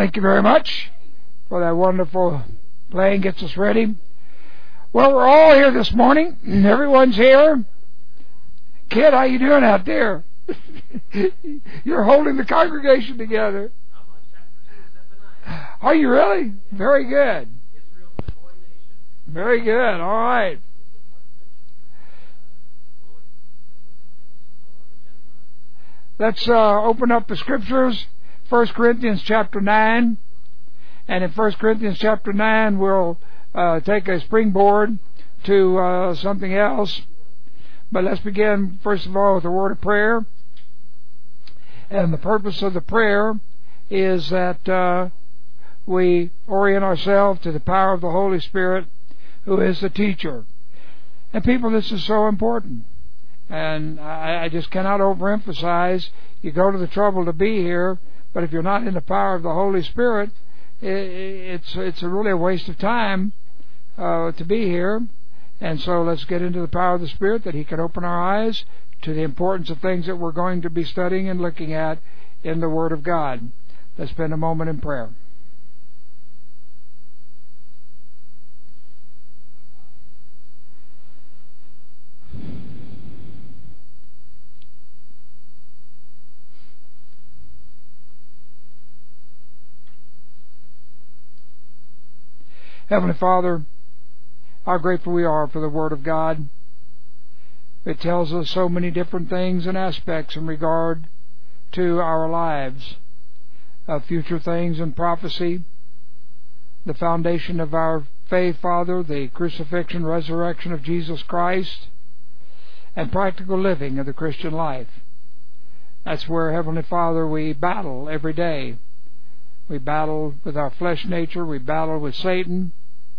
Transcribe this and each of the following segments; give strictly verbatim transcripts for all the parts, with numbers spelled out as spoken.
Thank you very much for that wonderful playing. Gets us ready. Well, we're all here this morning. Everyone's here. Kid, how you doing out there? You're holding the congregation together. Are you really? Very good. Very good. All right. Let's uh, open up the scriptures. First Corinthians chapter nine. And in First Corinthians chapter nine, we'll uh, take a springboard to uh, something else. But let's begin, first of all, with a word of prayer. And the purpose of the prayer is that uh, we orient ourselves to the power of the Holy Spirit, who is the teacher. And people, this is so important. And I, I just cannot overemphasize, you go to the trouble to be here, but if you're not in the power of the Holy Spirit, it, it's it's a really a waste of time uh, to be here. And so let's get into the power of the Spirit, that He can open our eyes to the importance of things that we're going to be studying and looking at in the Word of God. Let's spend a moment in prayer. Heavenly Father, how grateful we are for the Word of God. It tells us so many different things and aspects in regard to our lives, of future things and prophecy, the foundation of our faith, Father, the crucifixion, resurrection of Jesus Christ, and practical living of the Christian life. That's where, Heavenly Father, we battle every day. We battle with our flesh nature, we battle with Satan,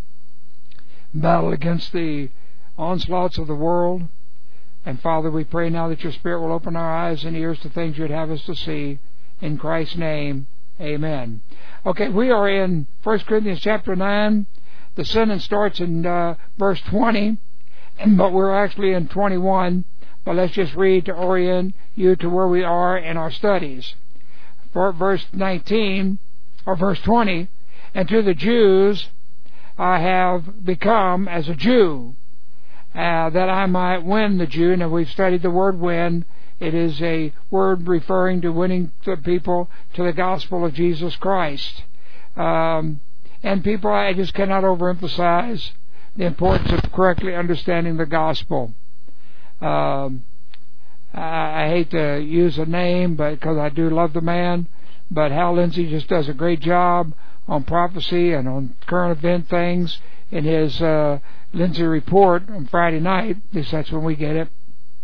battle against the onslaughts of the world. And Father, we pray now that Your Spirit will open our eyes and ears to things You'd have us to see. In Christ's name, amen. Okay, we are in First Corinthians chapter nine. The sentence starts in uh, verse twenty, but we're actually in twenty-one. But let's just read to orient you to where we are in our studies. For verse nineteen, or verse twenty, and to the Jews I have become as a Jew, uh, that I might win the Jew. Now, we've studied the word win. It is a word referring to winning the people to the gospel of Jesus Christ. Um, and people, I just cannot overemphasize the importance of correctly understanding the gospel. Um, I, I hate to use a name, but because I do love the man, but Hal Lindsey just does a great job on prophecy and on current event things in his uh, Lindsey Report on Friday night. At least that's when we get it.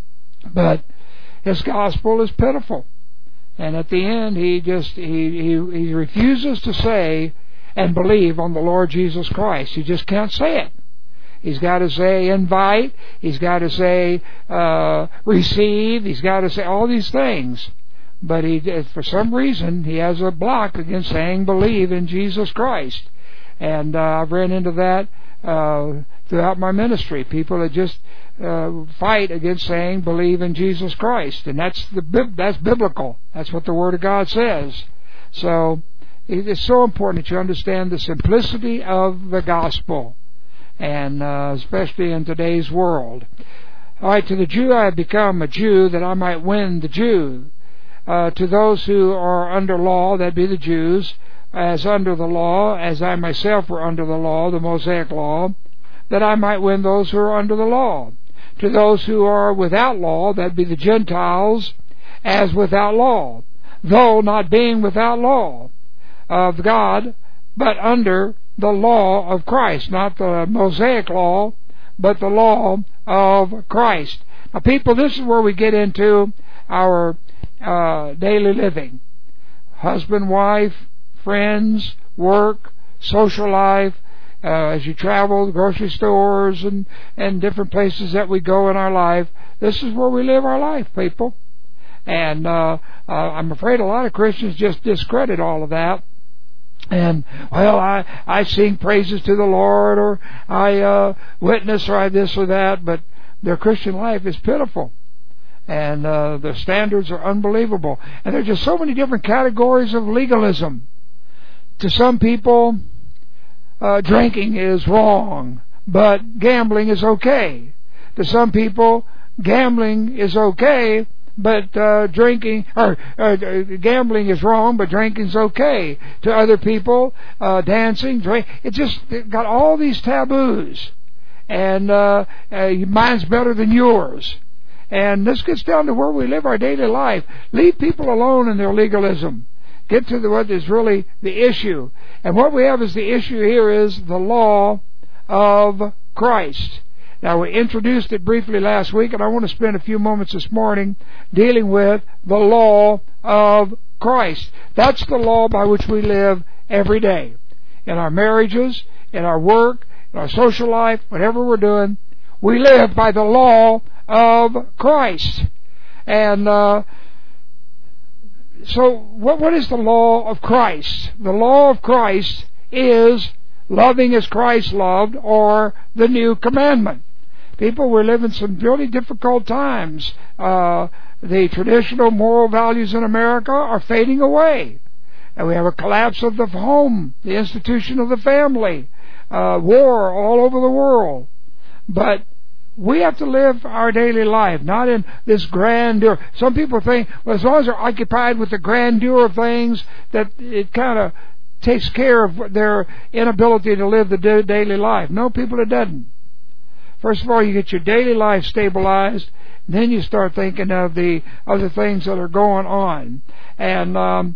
But his gospel is pitiful, and at the end he just he he, he refuses to say and believe on the Lord Jesus Christ. He just can't say it. He's got to say invite. He's got to say uh, receive. He's got to say all these things. But he, for some reason, he has a block against saying believe in Jesus Christ. And uh, I've ran into that uh, throughout my ministry. People that just uh, fight against saying believe in Jesus Christ. And that's the that's biblical. That's what the Word of God says. So it's so important that you understand the simplicity of the gospel, and uh, especially in today's world. All right, to the Jew I have become a Jew, that I might win the Jew. Uh, to those who are under law, that be the Jews, as under the law, as I myself were under the law, the Mosaic law, that I might win those who are under the law. To those who are without law, that be the Gentiles, as without law, though not being without law of God, but under the law of Christ, not the Mosaic law, but the law of Christ. Now, people, this is where we get into our Uh, daily living. Husband, wife, friends, work, social life, uh, as you travel, the grocery stores and, and different places that we go in our life. This is where we live our life, people. And uh, uh, I'm afraid a lot of Christians just discredit all of that. And, well, I, I sing praises to the Lord, or I uh, witness, or I this or that, but their Christian life is pitiful. And uh, the standards are unbelievable. And there are just so many different categories of legalism. to some people, uh, drinking is wrong, but gambling is okay. To some people, gambling is okay, but uh, drinking or uh, gambling is wrong, but drinking's okay. To other people, uh, dancing, drink, it just it got all these taboos, and uh, uh, mine's better than yours. And this gets down to where we live our daily life. Leave people alone in their legalism. Get to the, what is really the issue. And what we have is the issue here is the law of Christ. Now, we introduced it briefly last week, and I want to spend a few moments this morning dealing with the law of Christ. That's the law by which we live every day. In our marriages, in our work, in our social life, whatever we're doing, we live by the law of Christ. And uh, so what, what is the law of Christ? The law of Christ is loving as Christ loved, or the new commandment. People, we're living some really difficult times. Uh, the traditional moral values in America are fading away. And we have a collapse of the home, the institution of the family, uh, war all over the world. But we have to live our daily life, not in this grandeur. Some people think, well, as long as they're occupied with the grandeur of things, that it kind of takes care of their inability to live the daily life. No, people, it doesn't. First of all, you get your daily life stabilized, then you start thinking of the other things that are going on. And um,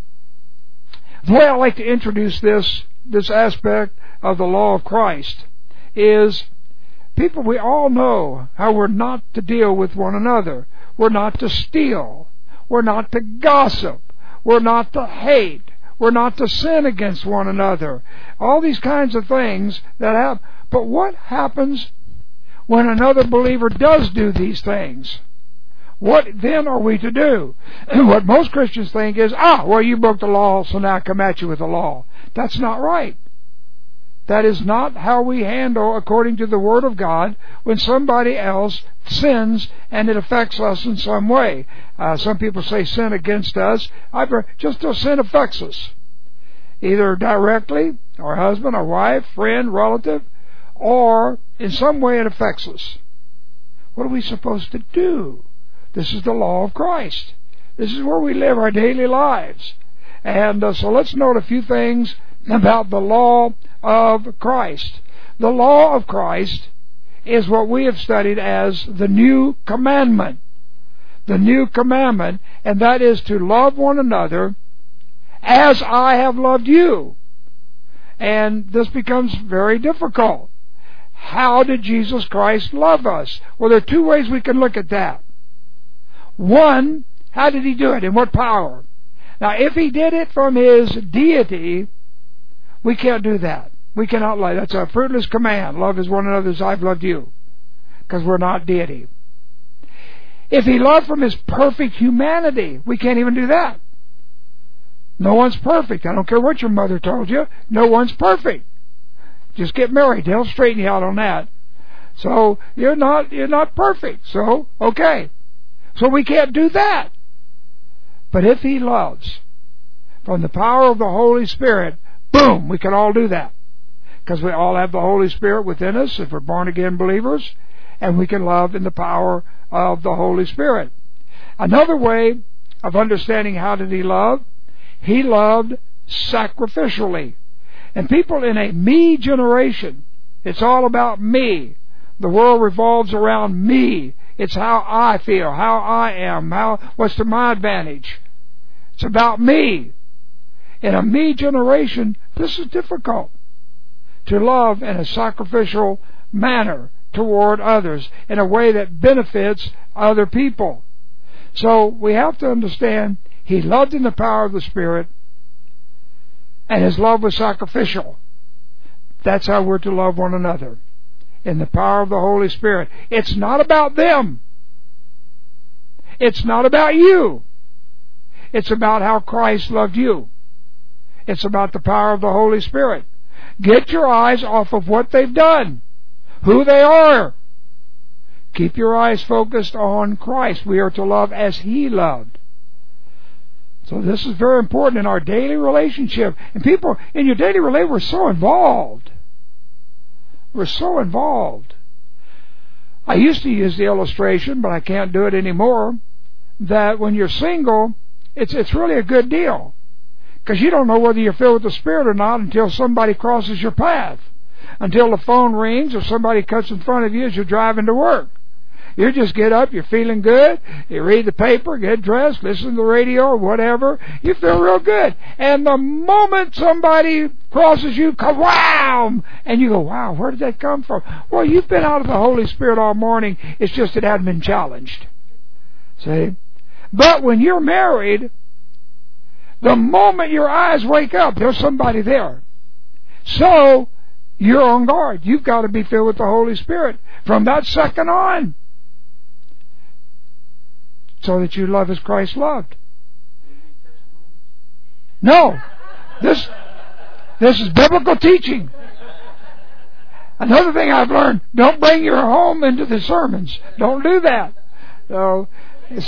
the way I like to introduce this this aspect of the law of Christ is, people, we all know how we're not to deal with one another. We're not to steal. We're not to gossip. We're not to hate. We're not to sin against one another. All these kinds of things that happen. But what happens when another believer does do these things? What then are we to do? What most Christians think is, ah, well, you broke the law, so now I come at you with the law. That's not right. That is not how we handle, according to the Word of God, when somebody else sins and it affects us in some way. Uh, some people say sin against us. I've heard, just till sin affects us, either directly, our husband, our wife, friend, relative, or in some way it affects us. What are we supposed to do? This is the law of Christ. This is where we live our daily lives. And uh, so let's note a few things about the law of Christ. The law of Christ is what we have studied as the new commandment. The new commandment, and that is to love one another as I have loved you. And this becomes very difficult. How did Jesus Christ love us? Well, there are two ways we can look at that. One, how did He do it? In what power? Now, if He did it from His deity, we can't do that. We cannot love. That's a fruitless command. Love as one another as I've loved you. Because we're not deity. If He loved from His perfect humanity, we can't even do that. No one's perfect. I don't care what your mother told you. No one's perfect. Just get married. They'll straighten you out on that. So you're not you're not perfect. So okay. So we can't do that. But if He loves from the power of the Holy Spirit, boom, we can all do that. Because we all have the Holy Spirit within us if we're born again believers, and we can love in the power of the Holy Spirit. Another way of understanding how did He love, He loved sacrificially. And people in a me generation, it's all about me. The world revolves around me. It's how I feel, how I am, how what's to my advantage. It's about me. In a me generation, this is difficult. To love in a sacrificial manner toward others in a way that benefits other people. So we have to understand He loved in the power of the Spirit, and His love was sacrificial. That's how we're to love one another, in the power of the Holy Spirit. It's not about them. It's not about you. It's about how Christ loved you. It's about the power of the Holy Spirit. Get your eyes off of what they've done, who they are. Keep your eyes focused on Christ. We are to love as He loved. So this is very important in our daily relationship. And people, in your daily relationship, we're so involved. We're so involved. I used to use the illustration, but I can't do it anymore, that when you're single, it's it's really a good deal. Because you don't know whether you're filled with the Spirit or not until somebody crosses your path. Until the phone rings or somebody cuts in front of you as you're driving to work. You just get up, you're feeling good, you read the paper, get dressed, listen to the radio or whatever, you feel real good. And the moment somebody crosses you, ka-wham! And you go, wow, where did that come from? Well, you've been out of the Holy Spirit all morning, it's just it hadn't been challenged. See? But when you're married, the moment your eyes wake up, there's somebody there. So, you're on guard. You've got to be filled with the Holy Spirit from that second on. So that you love as Christ loved. No. This, this is biblical teaching. Another thing I've learned, don't bring your home into the sermons. Don't do that. So, it's,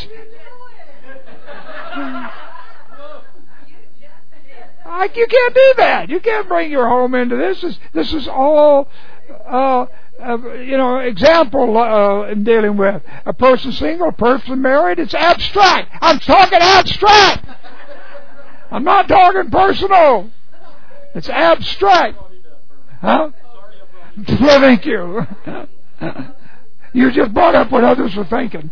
I, you can't do that. You can't bring your home into this. This is, this is all... Uh, Uh, you know, example uh, in dealing with a person single, a person married. It's abstract. I'm talking abstract. I'm not talking personal. It's abstract. Huh? Well, thank you. You just brought up what others were thinking.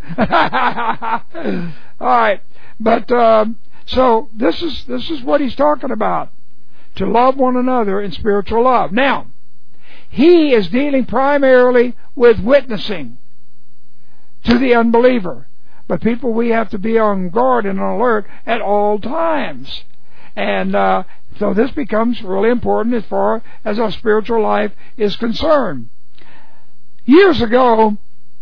All right, but um, so this is this is what he's talking about: to love one another in spiritual love. Now, he is dealing primarily with witnessing to the unbeliever. But people, we have to be on guard and on alert at all times. And uh, so this becomes really important as far as our spiritual life is concerned. Years ago,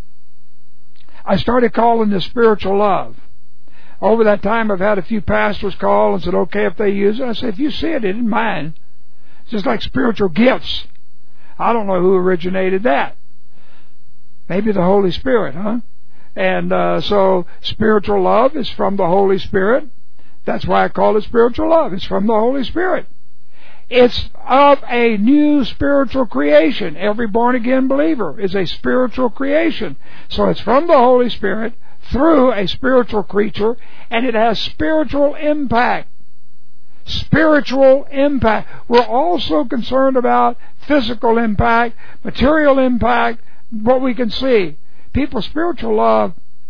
I started calling this spiritual love. Over that time, I've had a few pastors call and said, okay, if they use it. I said, if you see it, it isn't mine. It's just like spiritual gifts. I don't know who originated that. Maybe the Holy Spirit, huh? And uh, so spiritual love is from the Holy Spirit. That's why I call it spiritual love. It's from the Holy Spirit. It's of a new spiritual creation. Every born-again believer is a spiritual creation. So it's from the Holy Spirit through a spiritual creature, and it has spiritual impact. Spiritual impact. We're also concerned about physical impact, material impact, what we can see. People's spiritual love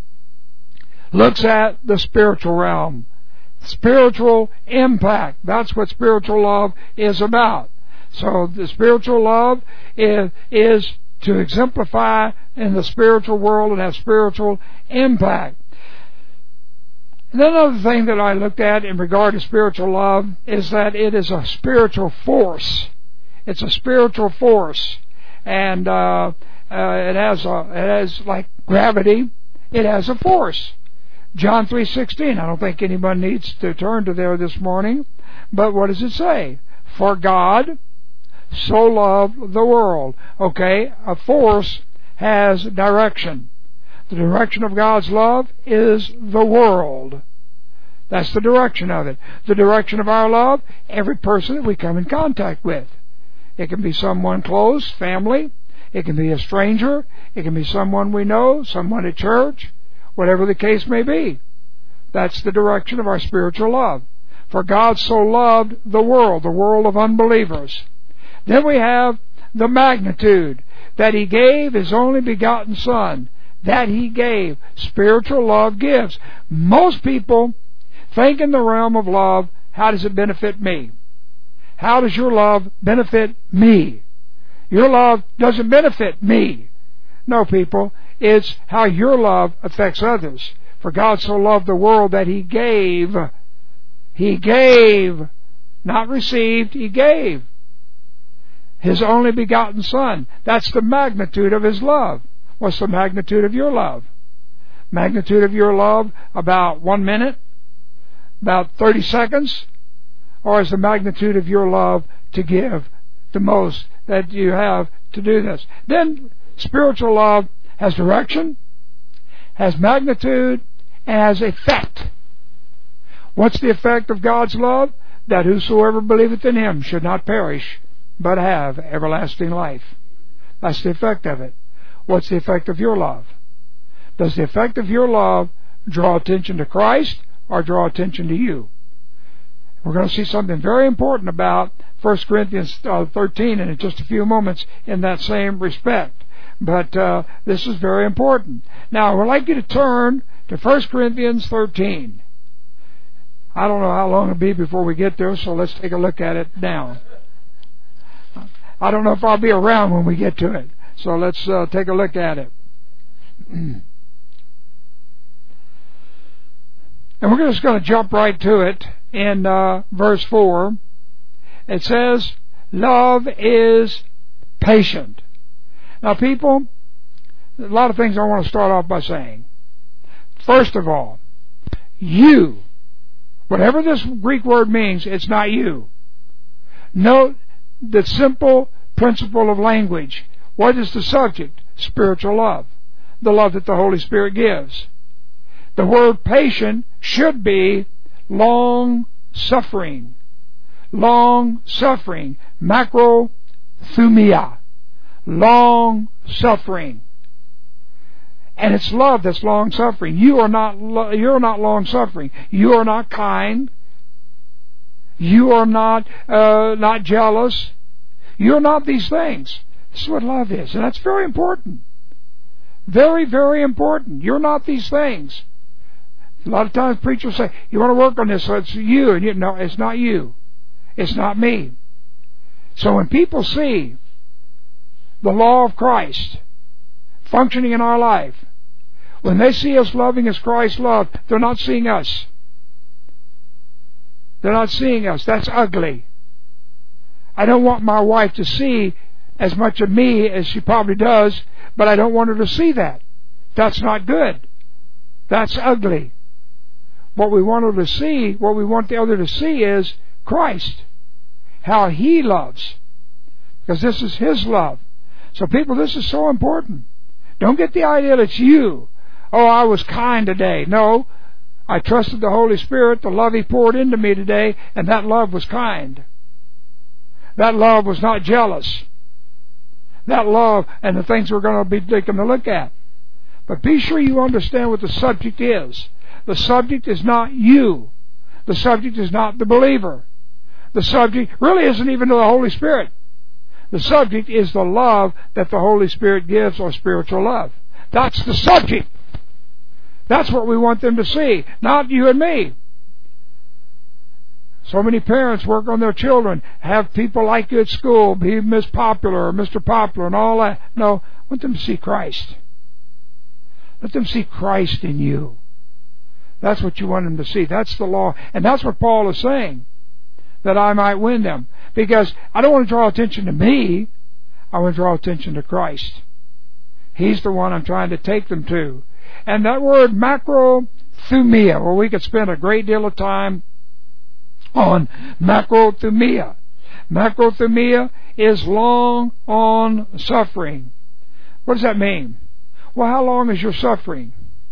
looks at the spiritual realm. Spiritual impact. That's what spiritual love is about. So the spiritual love is, is to exemplify in the spiritual world and have spiritual impact. And another thing that I looked at in regard to spiritual love is that it is a spiritual force. It's a spiritual force. And uh, uh, it has a, it has like gravity. It has a force. John three sixteen. I don't think anyone needs to turn to there this morning. But what does it say? For God so loved the world. Okay, a force has direction. The direction of God's love is the world. That's the direction of it. The direction of our love, every person that we come in contact with. It can be someone close, family. It can be a stranger. It can be someone we know, someone at church. Whatever the case may be. That's the direction of our spiritual love. For God so loved the world, the world of unbelievers. Then we have the magnitude, that He gave His only begotten Son. That He gave. Spiritual love gives. Most people think in the realm of love, how does it benefit me? How does your love benefit me? Your love doesn't benefit me. No, people, it's how your love affects others. For God so loved the world that He gave. He gave. Not received, He gave. His only begotten Son. That's the magnitude of His love. What's the magnitude of your love? Magnitude of your love about one minute? About thirty seconds? Or is the magnitude of your love to give the most that you have to do this? Then spiritual love has direction, has magnitude, and has effect. What's the effect of God's love? That whosoever believeth in Him should not perish, but have everlasting life. That's the effect of it. What's the effect of your love? Does the effect of your love draw attention to Christ or draw attention to you? We're going to see something very important about First Corinthians thirteen in just a few moments in that same respect. But uh, this is very important. Now, I would like you to turn to First Corinthians thirteen. I don't know how long it'll be before we get there, so let's take a look at it now. I don't know if I'll be around when we get to it, so let's uh, take a look at it. And we're just going to jump right to it in uh, verse four. It says, love is patient. Now, people, a lot of things I want to start off by saying. First of all, you, whatever this Greek word means, it's not you. Note the simple principle of language. What is the subject? Spiritual love. The love that the Holy Spirit gives. The word patient should be long-suffering. Long-suffering. Macrothumia. Long-suffering. And it's love that's long-suffering. You are not, you're not long-suffering. You are not kind. You are not, uh, not jealous. You're not these things. This is what love is. And that's very important. Very, very important. You're not these things. A lot of times preachers say, you want to work on this, so it's you. And you, no, it's not you. It's not me. So when people see the law of Christ functioning in our life, when they see us loving as Christ loved, they're not seeing us. They're not seeing us. That's ugly. I don't want my wife to see as much of me as she probably does, but I don't want her to see that. That's not good. That's ugly. What we want her to see, what we want the other to see is Christ. How He loves. Because this is His love. So people, this is so important. Don't get the idea that it's you. Oh, I was kind today. No, I trusted the Holy Spirit, the love He poured into me today, and that love was kind. That love was not jealous. That love and the things we're going to be taking a look at. But be sure you understand what the subject is. The subject is not you. The subject is not the believer. The subject really isn't even the Holy Spirit. The subject is the love that the Holy Spirit gives, or spiritual love. That's the subject. That's what we want them to see, not you and me. So many parents work on their children, have people like you at school, be Miss Popular or Mister Popular and all that. No, I want them to see Christ. Let them see Christ in you. That's what you want them to see. That's the law. And that's what Paul is saying, that I might win them. Because I don't want to draw attention to me. I want to draw attention to Christ. He's the one I'm trying to take them to. And that word macrothumia, well, we could spend a great deal of time on macrothumia. Macrothumia is long on suffering. What does that mean? Well, how long is your suffering?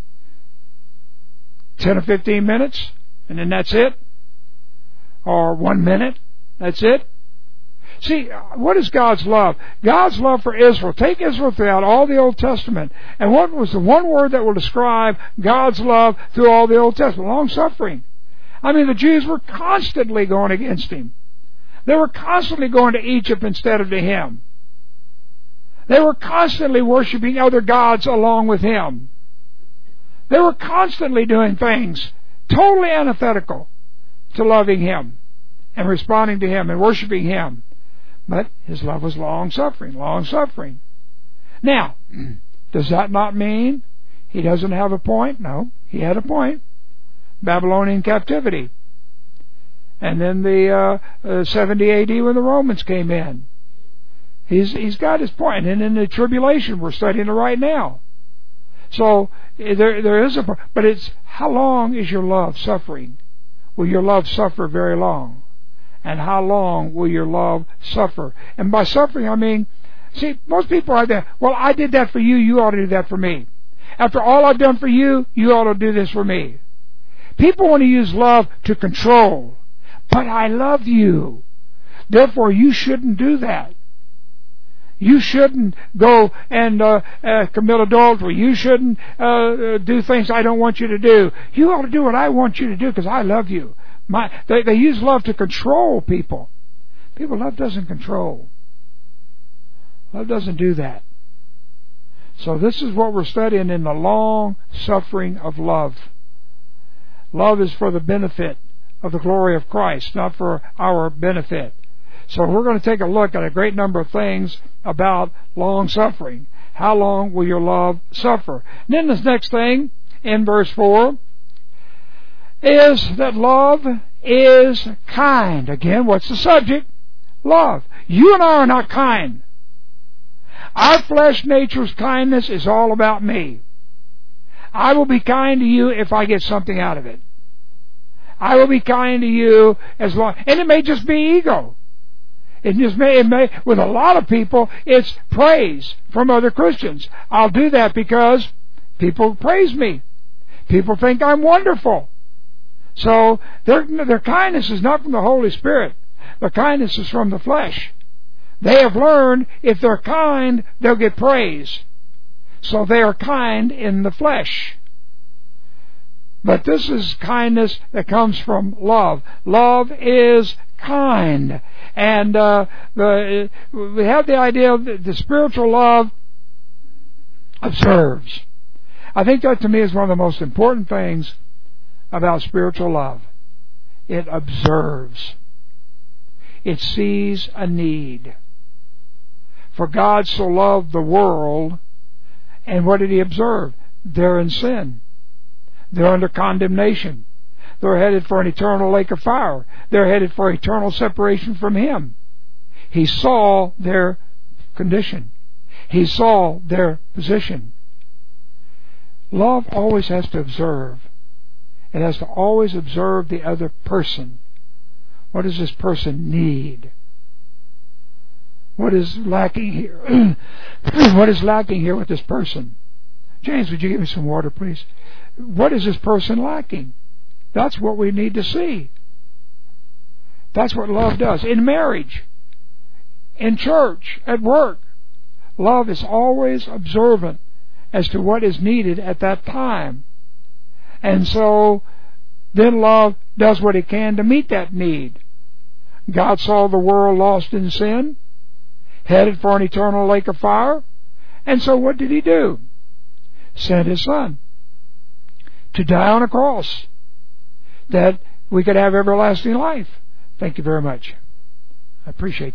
Ten or fifteen minutes, and then that's it? Or one minute, that's it? See, what is God's love? God's love for Israel. Take Israel throughout all the Old Testament. And what was the one word that will describe God's love through all the Old Testament? Long-suffering. I mean, the Jews were constantly going against Him. They were constantly going to Egypt instead of to Him. They were constantly worshiping other gods along with Him. They were constantly doing things totally antithetical to loving Him and responding to Him and worshiping Him. But His love was long-suffering, long-suffering. Now, does that not mean He doesn't have a point? No, He had a point. Babylonian captivity. And then the uh, uh, seventy A D when the Romans came in. He's, he's got his point. And in the tribulation, we're studying it right now. So there there is a, but it's how long is your love suffering? Will your love suffer very long? And how long will your love suffer? And by suffering, I mean, see, most people are there. Well, I did that for you. You ought to do that for me. After all I've done for you, you ought to do this for me. People want to use love to control. But I love you. Therefore, you shouldn't do that. You shouldn't go and uh, uh, commit adultery. You shouldn't uh, do things I don't want you to do. You ought to do what I want you to do because I love you. My, they, they use love to control people. People, love doesn't control. Love doesn't do that. So this is what we're studying in the long suffering of love. Love is for the benefit of the glory of Christ, not for our benefit. So we're going to take a look at a great number of things about long suffering. How long will your love suffer? And then this next thing in verse four is that love is kind. Again, what's the subject? Love. You and I are not kind. Our flesh nature's kindness is all about me. I will be kind to you if I get something out of it. I will be kind to you as long, and it may just be ego. It just may, it may, with a lot of people, it's praise from other Christians. I'll do that because people praise me. People think I'm wonderful. So their, their kindness is not from the Holy Spirit. Their kindness is from the flesh. They have learned if they're kind, they'll get praise. So they are kind in the flesh. But this is kindness that comes from love. Love is kind. And uh, the, we have the idea that the spiritual love observes. I think that to me is one of the most important things about spiritual love. It observes. It sees a need. For God so loved the world, and what did He observe? They're in sin. They're under condemnation. They're headed for an eternal lake of fire. They're headed for eternal separation from Him. He saw their condition. He saw their position. Love always has to observe. It has to always observe the other person. What does this person need? What is lacking here? What is lacking here with this person? James, would you give me some water, please? What is this person lacking? That's what we need to see. That's what love does. In marriage, in church, at work, love is always observant as to what is needed at that time. And so, then love does what it can to meet that need. God saw the world lost in sin, headed for an eternal lake of fire, and so what did He do? Sent His Son to die on a cross that we could have everlasting life. Thank you very much. I appreciate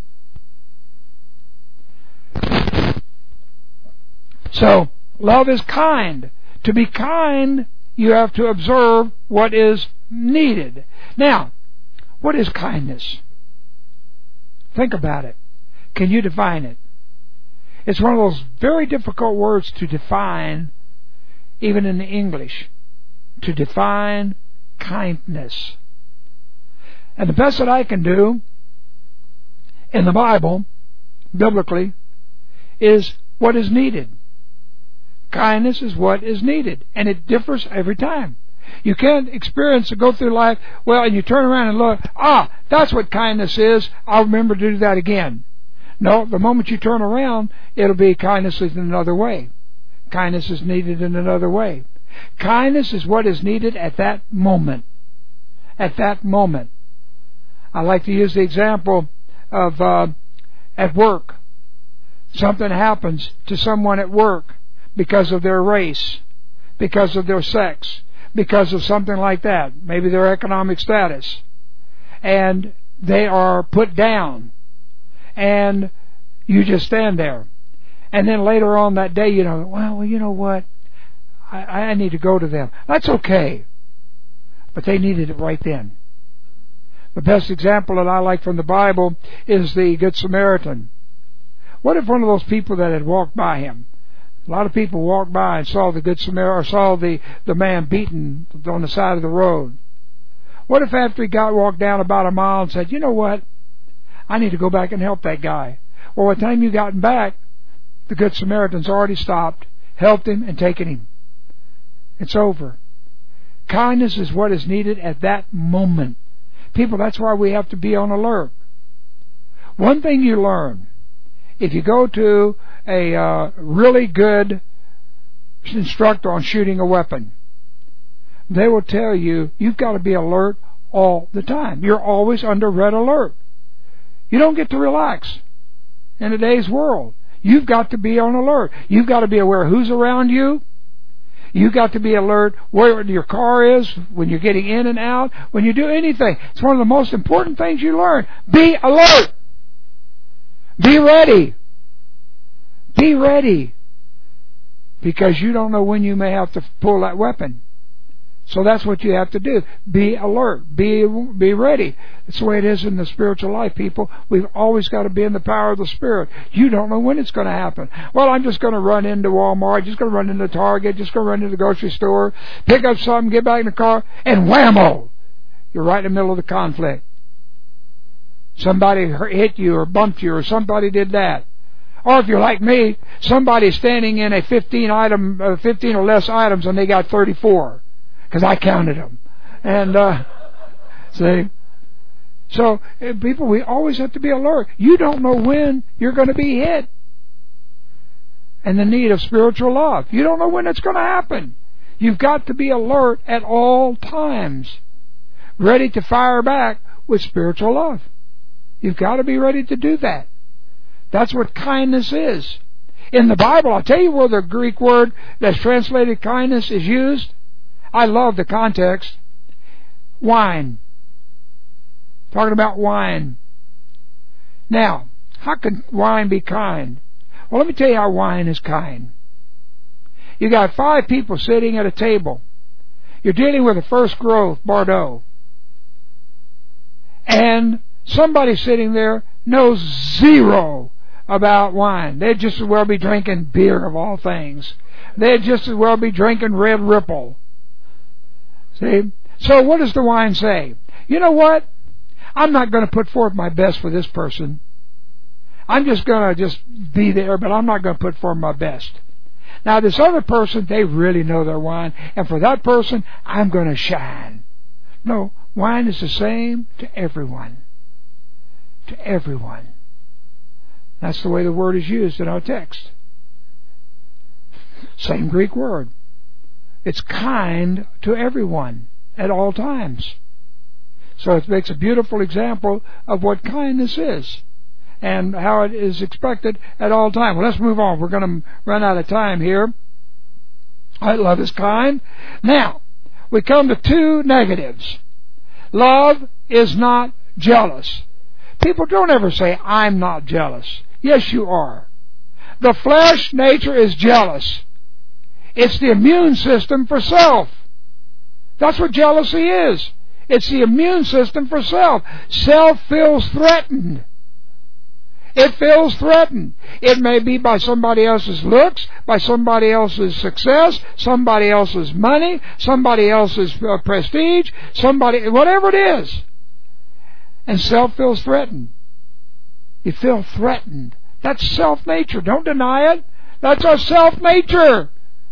that. So, love is kind. To be kind, you have to observe what is needed. Now, what is kindness? Think about it. Can you define it? It's one of those very difficult words to define, even in the English. To define kindness. And the best that I can do in the Bible, biblically, is what is needed. Kindness is what is needed. And it differs every time. You can't experience or go through life, well, and you turn around and look, ah, that's what kindness is. I'll remember to do that again. No, the moment you turn around, it'll be kindness in another way. Kindness is needed in another way. Kindness is what is needed at that moment. At that moment. I like to use the example of uh, at work. Something happens to someone at work because of their race, because of their sex, because of something like that, maybe their economic status, and they are put down, and you just stand there. And then later on that day, you know, well, you know what? I, I need to go to them. That's okay. But they needed it right then. The best example that I like from the Bible is the Good Samaritan. What if one of those people that had walked by him, a lot of people walked by and saw the Good Samaritan, or saw the, the man beaten on the side of the road. What if after he got walked down about a mile and said, you know what? I need to go back and help that guy. Well, by the time you gotten back, the Good Samaritan's already stopped, helped him, and taken him. It's over. Kindness is what is needed at that moment. People, that's why we have to be on alert. One thing you learn, if you go to a uh, really good instructor on shooting a weapon, they will tell you you've got to be alert all the time. You're always under red alert. You don't get to relax in today's world. You've got to be on alert. You've got to be aware of who's around you. You've got to be alert where your car is, when you're getting in and out, when you do anything. It's one of the most important things you learn. Be alert. Be ready. Be ready. Because you don't know when you may have to pull that weapon. So that's what you have to do. Be alert. Be be ready. It's the way it is in the spiritual life, people. We've always got to be in the power of the Spirit. You don't know when it's going to happen. Well, I'm just going to run into Walmart, just going to run into Target, just going to run into the grocery store, pick up something, get back in the car, and whammo! You're right in the middle of the conflict. Somebody hit you or bumped you or somebody did that. Or if you're like me, somebody's standing in a fifteen item, uh, fifteen or less items and they got thirty-four. Because I counted them. And, uh, see? So, people, we always have to be alert. You don't know when you're going to be hit. And the need of spiritual love. You don't know when it's going to happen. You've got to be alert at all times. Ready to fire back with spiritual love. You've got to be ready to do that. That's what kindness is. In the Bible, I'll tell you where the Greek word that's translated kindness is used. I love the context. Wine. Talking about wine. Now, how can wine be kind? Well, let me tell you how wine is kind. You got five people sitting at a table. You're dealing with a first growth Bordeaux. And somebody sitting there knows zero about wine. They'd just as well be drinking beer of all things. They'd just as well be drinking Red Ripple. See? So what does the wine say? You know what? I'm not going to put forth my best for this person. I'm just going to just be there, but I'm not going to put forth my best. Now this other person, they really know their wine, and for that person, I'm going to shine. No, wine is the same to everyone. To everyone. That's the way the word is used in our text. Same Greek word. It's kind to everyone at all times. So it makes a beautiful example of what kindness is and how it is expected at all times. Well, let's move on. We're going to run out of time here. All right, love is kind. Now, we come to two negatives. Love is not jealous. People don't ever say, I'm not jealous. Yes, you are. The flesh nature is jealous. It's the immune system for self. That's what jealousy is. It's the immune system for self. Self feels threatened. It feels threatened. It may be by somebody else's looks, by somebody else's success, somebody else's money, somebody else's uh, prestige, somebody, whatever it is. And self feels threatened. You feel threatened. That's self-nature. Don't deny it. That's our self-nature.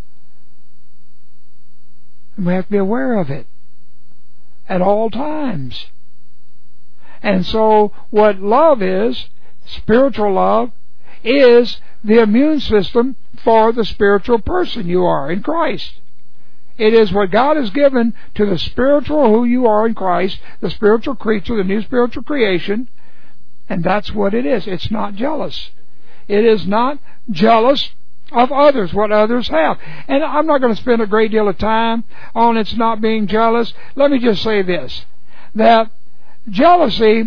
And we have to be aware of it at all times. And so what love is, spiritual love, is the immune system for the spiritual person you are in Christ. It is what God has given to the spiritual who you are in Christ, the spiritual creature, the new spiritual creation, and that's what it is. It's not jealous. It is not jealous of others, what others have. And I'm not going to spend a great deal of time on it's not being jealous. Let me just say this, that jealousy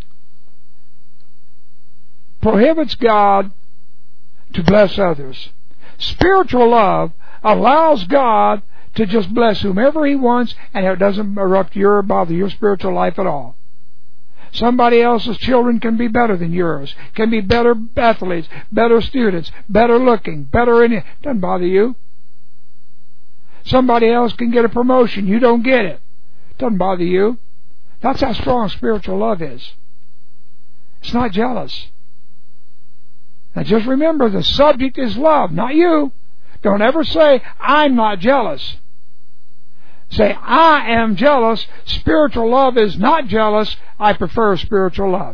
prohibits God to bless others. Spiritual love allows God to just bless whomever He wants, and it doesn't interrupt your, bother your spiritual life at all. Somebody else's children can be better than yours, can be better athletes, better students, better looking, better in it. Doesn't bother you. Somebody else can get a promotion. You don't get it. Doesn't bother you. That's how strong spiritual love is. It's not jealous. Now just remember, the subject is love, not you. Don't ever say, I'm not jealous. say, I am jealous. Spiritual love is not jealous. I prefer spiritual love.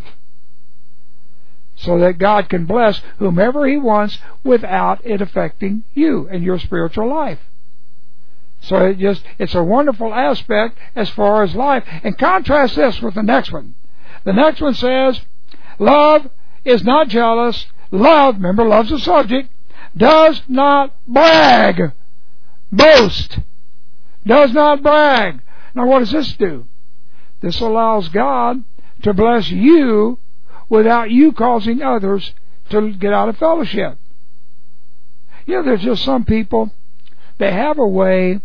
So that God can bless whomever He wants without it affecting you and your spiritual life. So it just, it's a wonderful aspect as far as life. And contrast this with the next one. The next one says, love is not jealous. Love, remember, love's a subject, does not brag. Boast. Does not brag. Now what does this do? This allows God to bless you without you causing others to get out of fellowship. You know, there's just some people, they have a way,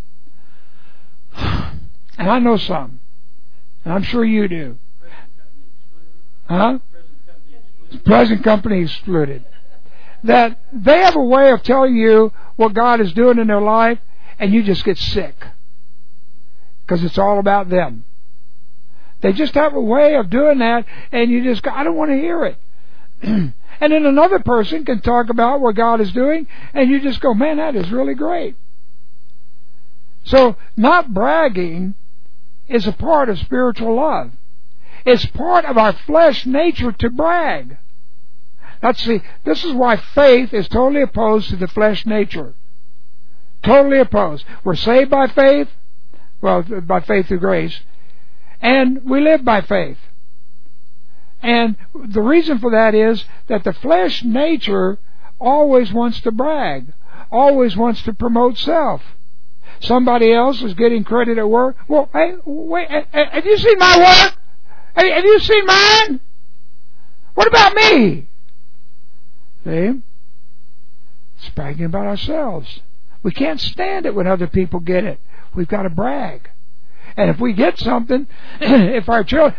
and I know some, and I'm sure you do. Huh? Present company excluded. That they have a way of telling you what God is doing in their life, and you just get sick. Because it's all about them. They just have a way of doing that, and you just go, I don't want to hear it. And then another person can talk about what God is doing, and you just go, man, that is really great. So, not bragging is a part of spiritual love. It's part of our flesh nature to brag. Let's see, this is why faith is totally opposed to the flesh nature. Totally opposed. We're saved by faith, well, by faith through grace, and we live by faith. And the reason for that is that the flesh nature always wants to brag, always wants to promote self. Somebody else is getting credit at work. Well, hey, wait, have you seen my work? Have you seen mine? What about me? See? It's bragging about ourselves. We can't stand it when other people get it. We've got to brag. And if we get something, if our children...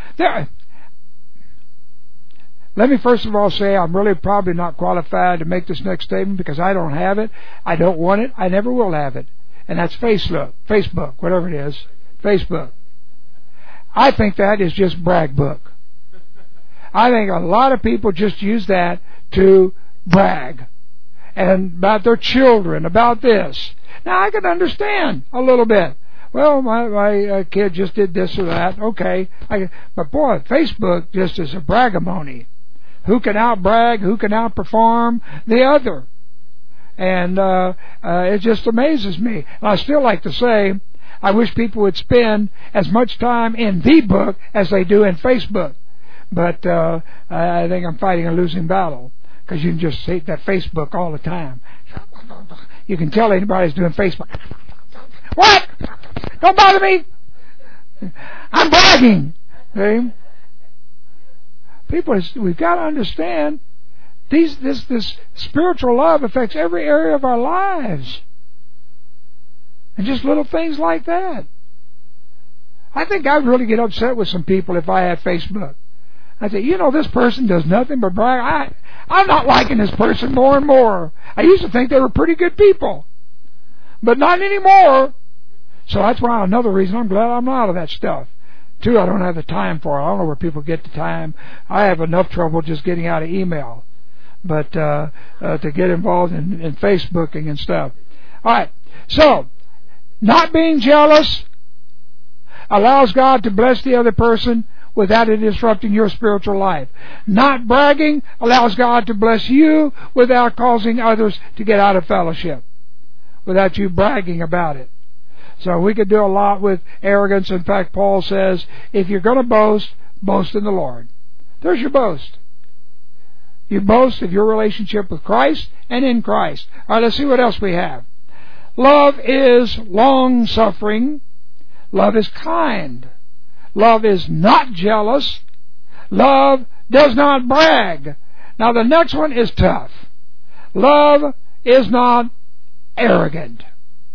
Let me first of all say I'm really probably not qualified to make this next statement because I don't have it. I don't want it. I never will have it. And that's Facebook, Facebook, whatever it is. Facebook. I think that is just brag book. I think a lot of people just use that to brag. And about their children, about this. Now I can understand a little bit. Well, my, my uh, kid just did this or that. Okay. I, but boy, Facebook just is a bragamony. Who can out-brag? Who can outperform the other? And uh, uh, it just amazes me. And I still like to say, I wish people would spend as much time in the book as they do in Facebook. But uh, I think I'm fighting a losing battle because you can just see that Facebook all the time. You can tell anybody's doing Facebook. What? Don't bother me. I'm bragging. See? People, we've got to understand these, this, this spiritual love affects every area of our lives. And just little things like that. I think I'd really get upset with some people if I had Facebook. I'd say, you know, this person does nothing but brag. I, I'm not liking this person more and more. I used to think they were pretty good people. But not anymore. So that's why another reason I'm glad I'm out of that stuff. Two, I don't have the time for it. I don't know where people get the time. I have enough trouble just getting out of email. But uh, uh, to get involved in, in Facebooking and stuff. All right. So, not being jealous allows God to bless the other person without it disrupting your spiritual life. Not bragging allows God to bless you without causing others to get out of fellowship. Without you bragging about it. So we could do a lot with arrogance. In fact, Paul says, if you're going to boast, boast in the Lord. There's your boast. You boast of your relationship with Christ and in Christ. All right, let's see what else we have. Love is long-suffering. Love is kind. Love is not jealous. Love does not brag. Now the next one is tough. Love is not arrogant.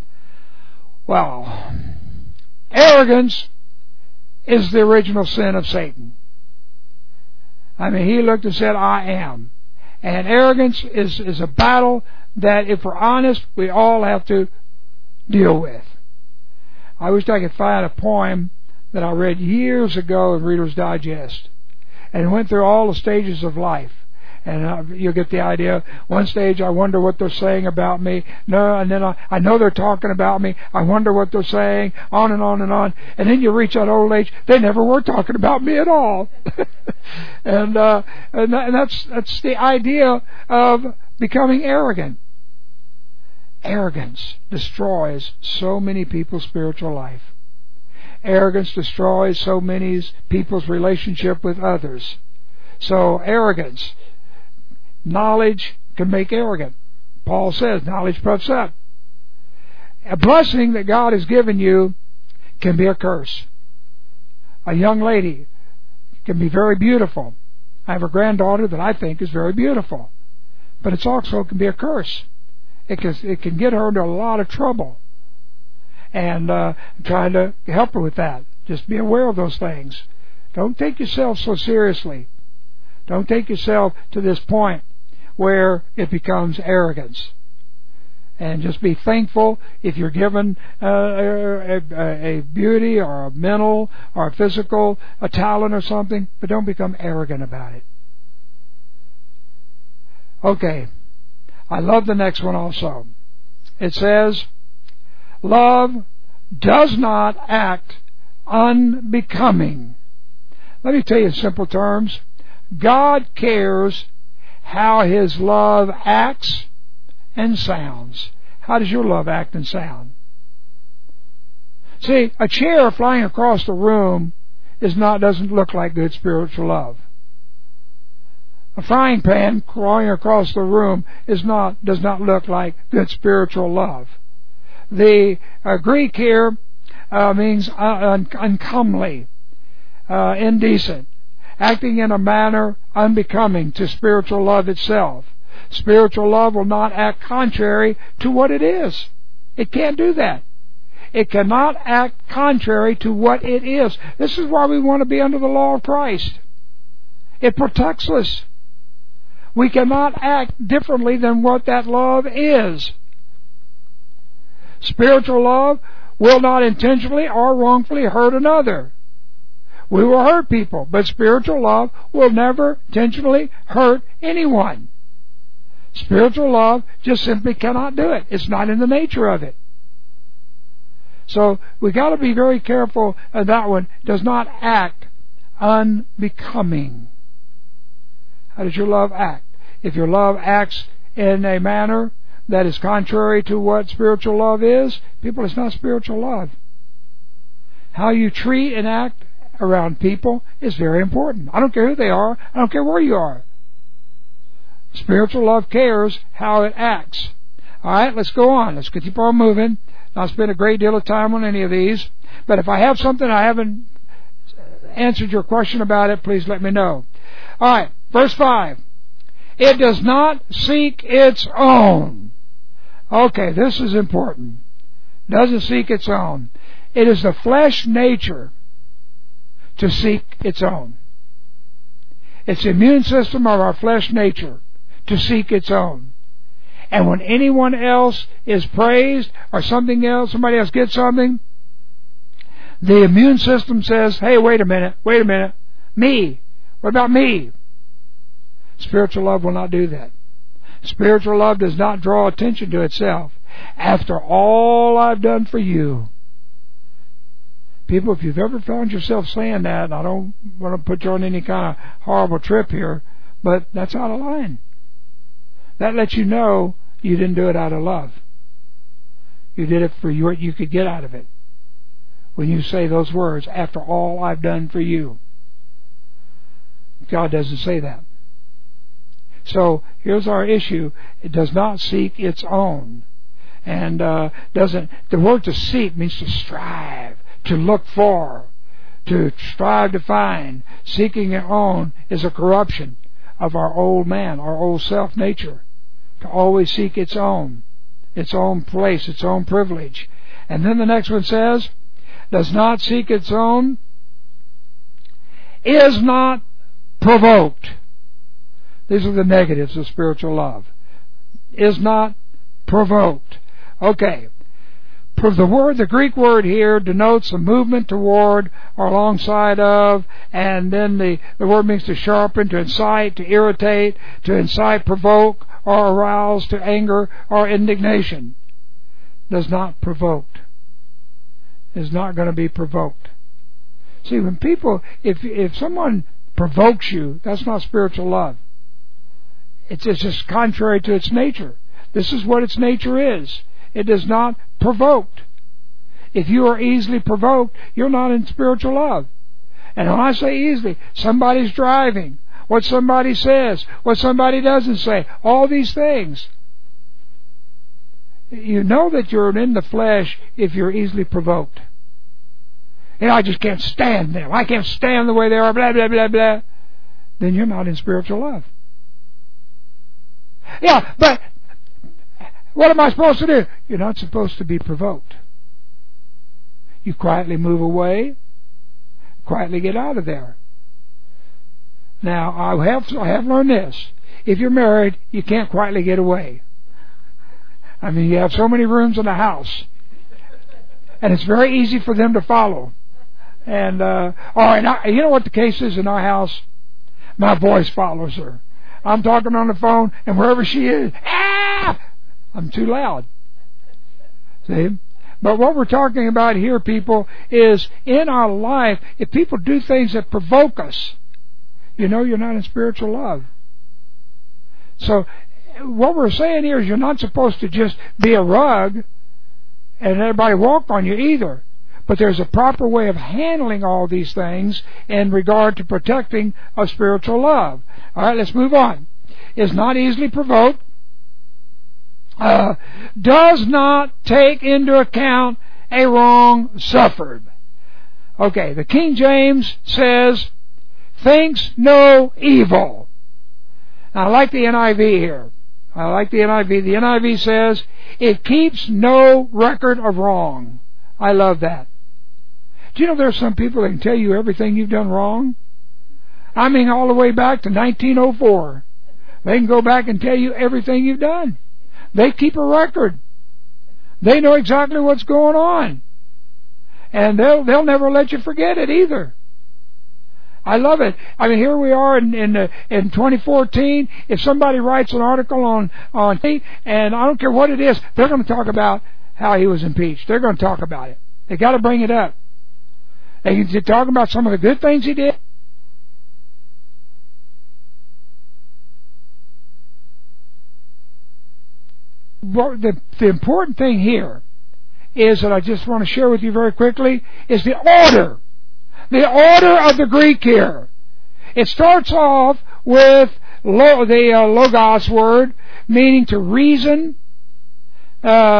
Well, arrogance is the original sin of Satan. I mean, he looked and said, I am. And arrogance is, is a battle that, if we're honest, we all have to deal with. I wish I could find a poem that I read years ago in Reader's Digest. And it went through all the stages of life. And uh, you'll get the idea. One stage, I wonder what they're saying about me. No, and then I, I know they're talking about me. I wonder what they're saying. On and on and on. And then you reach that old age. They never were talking about me at all. and uh, and, that, and that's that's the idea of becoming arrogant. Arrogance destroys so many people's spiritual life. Arrogance destroys so many people's relationship with others. So arrogance. Knowledge can make arrogant. Paul says knowledge puffs up. A blessing that God has given you can be a curse. A young lady can be very beautiful. I have a granddaughter that I think is very beautiful. But it's also can be a curse. It can, it can get her into a lot of trouble. And uh, I'm trying to help her with that. Just be aware of those things. Don't take yourself so seriously. Don't take yourself to this point where it becomes arrogance. And just be thankful if you're given uh, a, a, a beauty or a mental or a physical, a talent or something, but don't become arrogant about it. Okay, I love the next one also. It says, love does not act unbecoming. Let me tell you in simple terms. God cares how His love acts and sounds. How does your love act and sound? See, a chair flying across the room is not doesn't look like good spiritual love. A frying pan flying across the room is not does not look like good spiritual love. The uh, Greek here uh, means uh, un- uncomely, uh, indecent, acting in a manner unbecoming to spiritual love itself. Spiritual love will not act contrary to what it is. It can't do that. It cannot act contrary to what it is. This is why we want to be under the law of Christ. It protects us. We cannot act differently than what that love is. Spiritual love will not intentionally or wrongfully hurt another. We will hurt people, but spiritual love will never intentionally hurt anyone. Spiritual love just simply cannot do it. It's not in the nature of it. So we got to be very careful of that one. Does not act unbecoming. How does your love act? If your love acts in a manner that is contrary to what spiritual love is, people, it's not spiritual love. How you treat and act around people is very important. I don't care who they are. I don't care where you are. Spiritual love cares how it acts. All right, let's go on. Let's keep on moving. Not spend a great deal of time on any of these. But if I have something I haven't answered your question about it, please let me know. All right, verse five. It does not seek its own. Okay, this is important. Doesn't seek its own. It is the flesh nature to seek its own. It's the immune system of our flesh nature to seek its own. And when anyone else is praised or something else, somebody else gets something, the immune system says, hey, wait a minute, wait a minute. Me. What about me? Spiritual love will not do that. Spiritual love does not draw attention to itself. After all I've done for you. People, if you've ever found yourself saying that, and I don't want to put you on any kind of horrible trip here, but that's out of line. That lets you know you didn't do it out of love. You did it for what you could get out of it. When you say those words, after all I've done for you. God doesn't say that. So here's our issue. It does not seek its own. And uh, doesn't. The word to seek means to strive, to look for, to strive to find. Seeking your own is a corruption of our old man, our old self-nature. To always seek its own, its own place, its own privilege. And then the next one says, does not seek its own, is not provoked. These are the negatives of spiritual love. Is not provoked. Okay. the word, the Greek word here denotes a movement toward or alongside of, and then the, the word means to sharpen, to incite, to irritate, to incite, provoke, or arouse to anger or indignation. Does not provoke. Is not going to be provoked. See, when people, if if someone provokes you, that's not spiritual love. It's, it's just contrary to its nature. This is what its nature is. It is not provoked. If you are easily provoked, you're not in spiritual love. And when I say easily, somebody's driving, what somebody says, what somebody doesn't say, all these things. You know that you're in the flesh if you're easily provoked. You know, I just can't stand them. I can't stand the way they are, blah, blah, blah, blah. Then you're not in spiritual love. Yeah, but what am I supposed to do? You're not supposed to be provoked. You quietly move away, quietly get out of there. Now, I have I have learned this. If you're married, you can't quietly get away. I mean, you have so many rooms in the house, and it's very easy for them to follow. And uh, all right, now, you know what the case is in our house? My voice follows her. I'm talking on the phone, and wherever she is, ah, I'm too loud. See? But what we're talking about here, people, is in our life, if people do things that provoke us, you know you're not in spiritual love. So what we're saying here is you're not supposed to just be a rug and everybody walk on you either. But there's a proper way of handling all these things in regard to protecting a spiritual love. All right, let's move on. Is not easily provoked. Uh, does not take into account a wrong suffered. Okay, the King James says, thinks no evil. Now, I like the N I V here. I like the N I V. The N I V says, it keeps no record of wrong. I love that. Do you know there are some people that can tell you everything you've done wrong? I mean, all the way back to nineteen oh four. They can go back and tell you everything you've done. They keep a record. They know exactly what's going on. And they'll, they'll never let you forget it either. I love it. I mean, here we are in in, uh, in twenty fourteen. If somebody writes an article on on and I don't care what it is, they're going to talk about how he was impeached. They're going to talk about it. They got to bring it up. They can talk about some of the good things he did. Well, the the important thing here is that I just want to share with you very quickly is the order. The order of the Greek here. It starts off with lo, the uh, logos word, meaning to reason. Uh,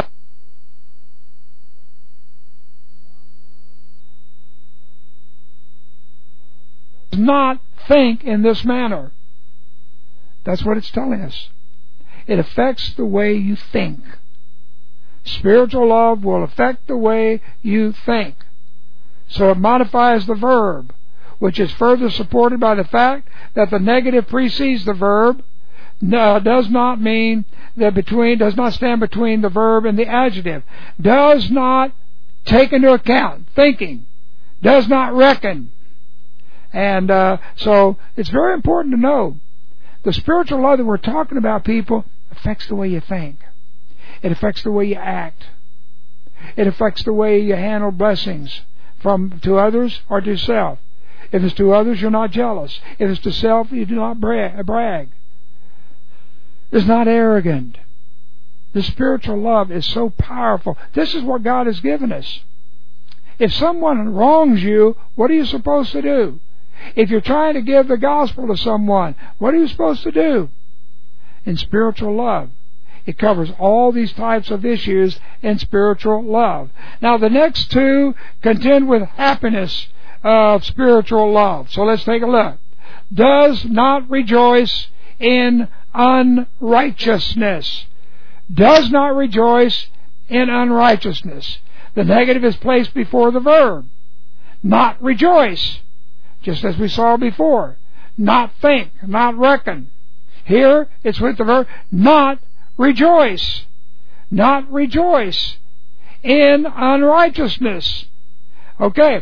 not think in this manner. That's what it's telling us. It affects the way you think. Spiritual love will affect the way you think. So it modifies the verb, which is further supported by the fact that the negative precedes the verb, no, does not mean that between, does not stand between the verb and the adjective, does not take into account thinking, does not reckon. And uh, so it's very important to know the spiritual love that we're talking about, people, affects the way you think. It affects the way you act. It affects the way you handle blessings from to others or to self. If it's to others, you're not jealous. If it's to self, you do not brag. It's not arrogant. The spiritual love is so powerful. This is what God has given us. If someone wrongs you, what are you supposed to do? If you're trying to give the gospel to someone, what are you supposed to do? In spiritual love, it covers all these types of issues in spiritual love. Now, the next two contend with happiness of spiritual love. So let's take a look. Does not rejoice in unrighteousness. Does not rejoice in unrighteousness. The negative is placed before the verb. Not rejoice. Just as we saw before. Not think, not reckon. Here, it's with the verb, not rejoice. Not rejoice in unrighteousness. Okay.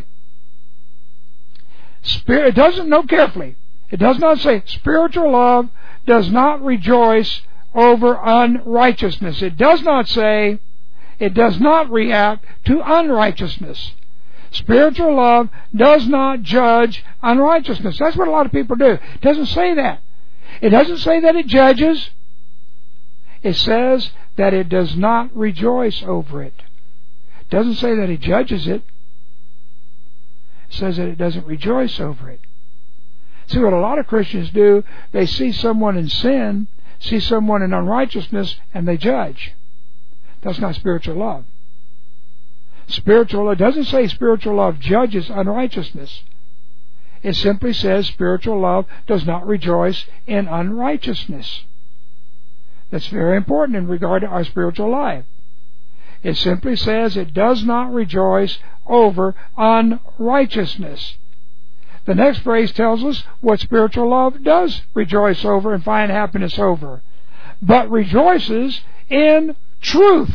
Spirit, it doesn't, note carefully, it does not say spiritual love does not rejoice over unrighteousness. It does not say it does not react to unrighteousness. Spiritual love does not judge unrighteousness. That's what a lot of people do. It doesn't say that. It doesn't say that it judges. It says that it does not rejoice over it. It doesn't say that it judges it. It says that it doesn't rejoice over it. See, what a lot of Christians do, they see someone in sin, see someone in unrighteousness, and they judge. That's not spiritual love. Spiritual love doesn't say spiritual love judges unrighteousness. It simply says spiritual love does not rejoice in unrighteousness. That's very important in regard to our spiritual life. It simply says it does not rejoice over unrighteousness. The next phrase tells us what spiritual love does rejoice over and find happiness over. But rejoices in truth.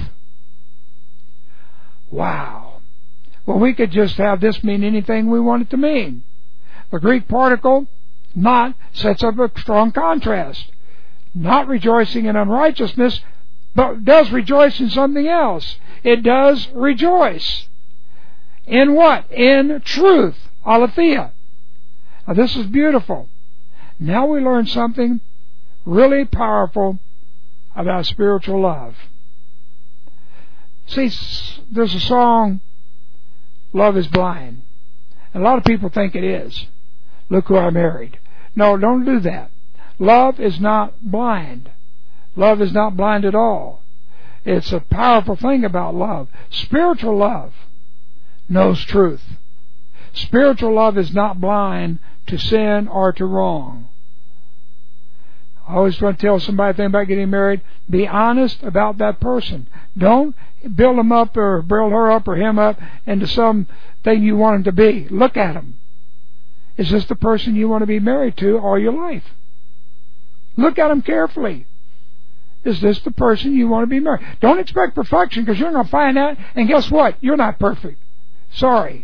Wow. Well, we could just have this mean anything we want it to mean. The Greek particle, not, sets up a strong contrast. Not rejoicing in unrighteousness, but does rejoice in something else. It does rejoice. In what? In truth. Aletheia. Now this is beautiful. Now we learn something really powerful about spiritual love. See, there's a song, Love is Blind. And a lot of people think it is. Look who I married. No, don't do that. Love is not blind. Love is not blind at all. It's a powerful thing about love. Spiritual love knows truth. Spiritual love is not blind to sin or to wrong. I always want to tell somebody thing about getting married, be honest about that person. Don't build them up or build her up or him up into something you want him to be. Look at him. Is this the person you want to be married to all your life? Look at him carefully. Is this the person you want to be married? Don't expect perfection, because you're going to find out, and guess what? You're not perfect. Sorry.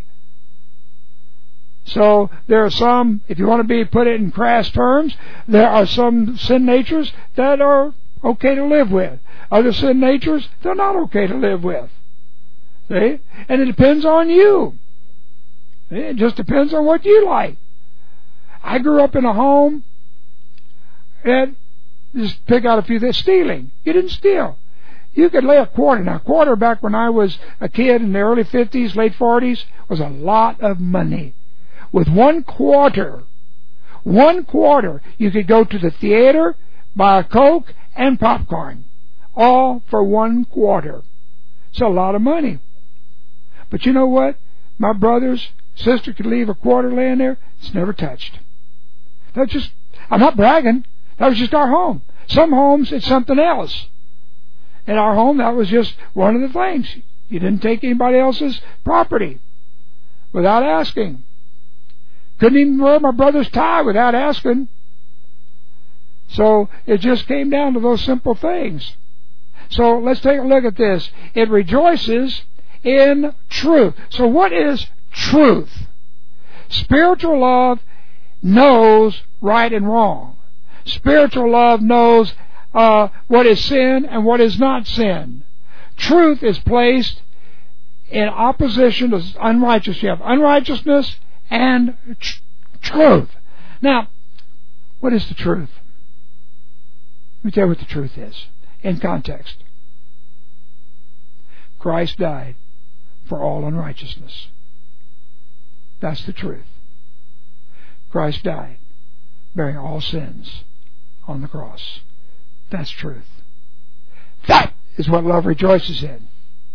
So there are some, if you want to be put it in crass terms, there are some sin natures that are okay to live with. Other sin natures, they're not okay to live with. See? And it depends on you. It just depends on what you like. I grew up in a home that, just pick out a few things, stealing. You didn't steal. You could lay a quarter. Now, a quarter back when I was a kid in the early fifties, late forties, was a lot of money. With one quarter, one quarter, you could go to the theater, buy a Coke and popcorn. All for one quarter. It's a lot of money. But you know what? My brother's sister could leave a quarter laying there. It's never touched. That's just, I'm not bragging. That was just our home. Some homes, it's something else. In our home, that was just one of the things. You didn't take anybody else's property without asking. Couldn't even wear my brother's tie without asking. So it just came down to those simple things. So let's take a look at this. It rejoices in truth. So what is truth? Spiritual love knows right and wrong. Spiritual love knows uh, what is sin and what is not sin. Truth is placed in opposition to unrighteousness. You have unrighteousness and tr- truth. Now, what is the truth? Let me tell you what the truth is in context. Christ died for all unrighteousness. That's the truth. Christ died bearing all sins on the cross. That's truth. That is what love rejoices in.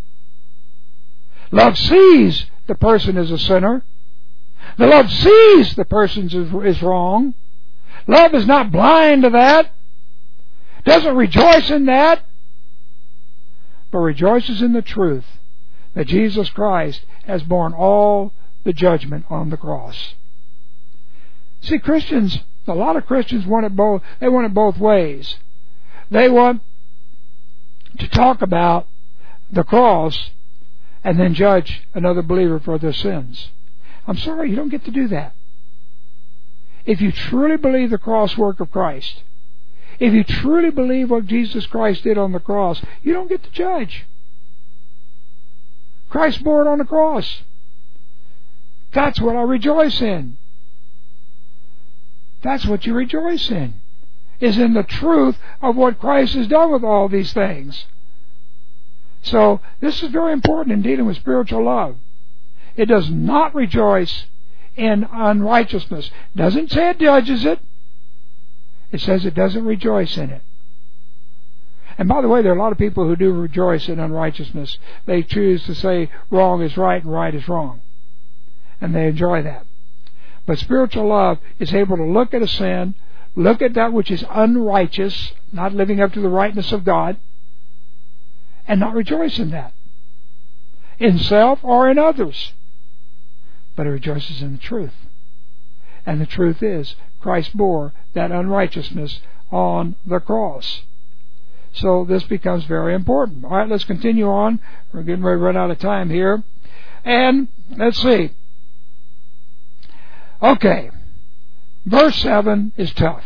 Love sees the person as a sinner. The love sees the person is wrong. Love is not blind to that. Doesn't rejoice in that. But rejoices in the truth that Jesus Christ has borne all the judgment on the cross. See, Christians, a lot of Christians want it both, they want it both ways. They want to talk about the cross and then judge another believer for their sins. I'm sorry, you don't get to do that. If you truly believe the cross work of Christ, if you truly believe what Jesus Christ did on the cross, you don't get to judge. Christ bore it on the cross. That's what I rejoice in. That's what you rejoice in, is in the truth of what Christ has done with all these things. So this is very important in dealing with spiritual love. It does not rejoice in unrighteousness. It doesn't say it judges it. It says it doesn't rejoice in it. And by the way, there are a lot of people who do rejoice in unrighteousness. They choose to say wrong is right and right is wrong. And they enjoy that. But spiritual love is able to look at a sin, look at that which is unrighteous, not living up to the rightness of God, and not rejoice in that, in self or in others. But it rejoices in the truth. And the truth is, Christ bore that unrighteousness on the cross. So this becomes very important. All right, let's continue on. We're getting ready to run out of time here. And let's see. Okay. Verse seven is tough.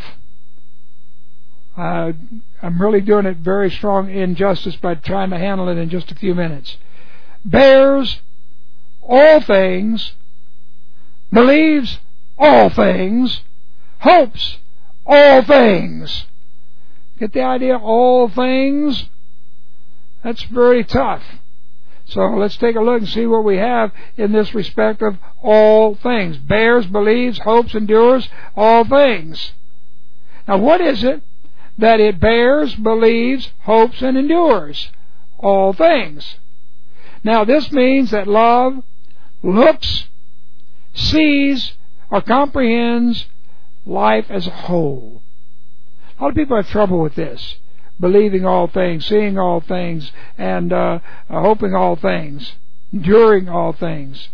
Uh, I'm really doing it very strong injustice by trying to handle it in just a few minutes. Bears all things, believes all things, hopes all things. Get the idea? All things? That's very tough. So let's take a look and see what we have in this respect of all things. Bears, believes, hopes, endures, all things. Now what is it that it bears, believes, hopes, and endures? All things. Now this means that love looks, sees, or comprehends life as a whole. A lot of people have trouble with this. Believing all things, seeing all things, and uh, uh, hoping all things, enduring all things.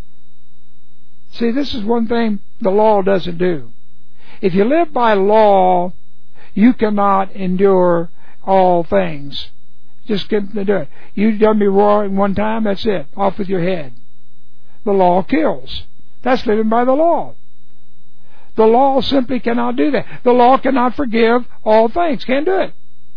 See, this is one thing the law doesn't do. If you live by law, you cannot endure all things. Just get to do it. You've done me wrong one time, that's it. Off with your head. The law kills. That's living by the law. The law simply cannot do that. The law cannot forgive all things. Can't do it.